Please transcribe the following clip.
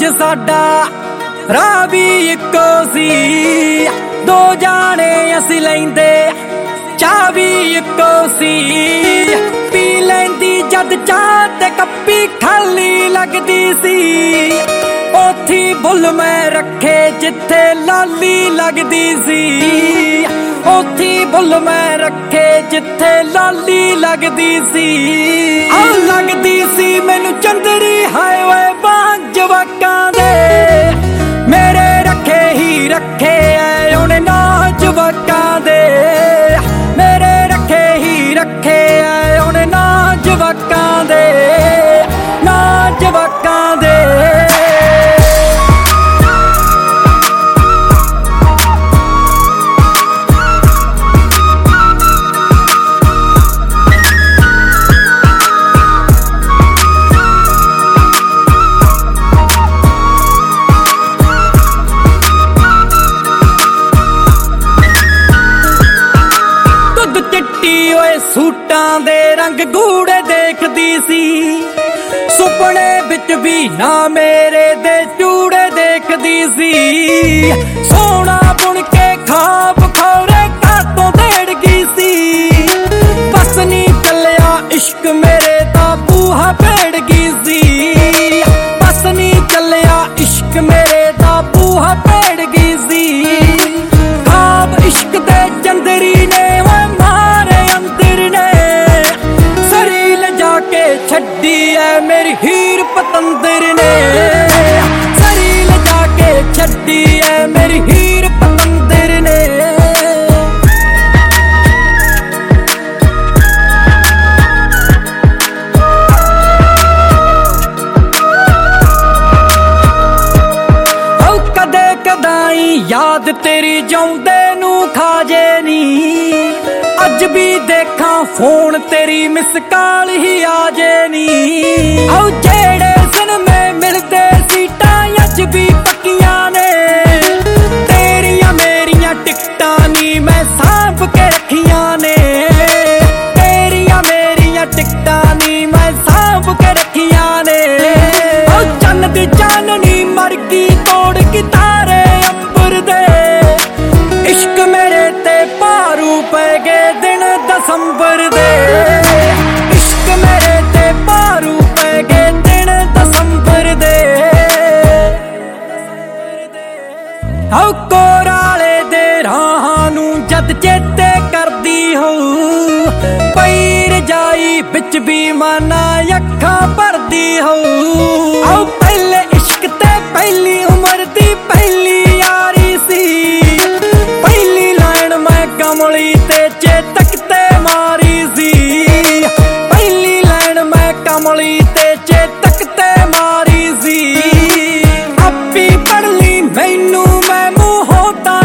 साडा राह भी इक्को सी, दो जाने असी लैंदे चाह भी इक्को सी। पी लैंदी जद चाह ते कप्पी खाली लगदी सी, ओथी बुल मैं रखे जिथे लाली लगदी सी। ओथी बुल मैं रखे जिथे लाली लगदी सी। आ लगदी सी मैनू चंदरी हाय वे बांझ जवाकां दे, मेरे रखे ही रखे ऐ उन्हें ना जवाकां दे। मेरे रखे ही रखे ऐ उन्हें ना जवाकां दे, ना जवाकां दे। सूटां दे रंग गूड़े देखदी सी, सुपने विच भी ना मेरे दे चूड़े देखदी सी। सोना बुन के खाब खोरे कातों देड़ गई सी, बस नी चलिया इश्क मेरे दा बूहा भेड़ गई सी। बस नी चलिया इश्क मेरे दा बूहा भेड़ गई सी। खाब इश्क दे चंदरी ने छड्डी है मेरी हीर पतंदर ने, सरील जाके छड्डी है मेरी हीर पतंदर ने। कदे कदाई याद तेरी जाउंदे नू खाजे नी, अज भी देखा फोन तेरी मिस कॉल ही आजे नी। आओ जेड़े सिनेमे मिलदे सीटां अज भी पक्कियां ने, तेरियां मेरियां टिकटां नी मैं सांभ के रखियां ने। तेरियां मेरियां टिकटां नी मैं सांभ के रखियां ने। आओ चन्न दी चाननी मर गई तोड़ के तारे अंबर दे, इश्क मेरे ते भारू पै गए दिन दसंबर दे। इश्क मेरे ते भारू पै गए दिन दसंबर दे। आओ कोराले दे राहां नू जद चेते करदी होऊं, पई रजाई बिच भी माना अखां भरदी होऊं। आओ पहले इश्क ते पहली उमर दी पहली यारी सी, पहली लाइन मैं कमली ते चेतक ते मारी सी। पहली लाइन मैं कमली ते चेतक ते मारी सी। आपी पढ़ ली मैनू मैं मूहों तां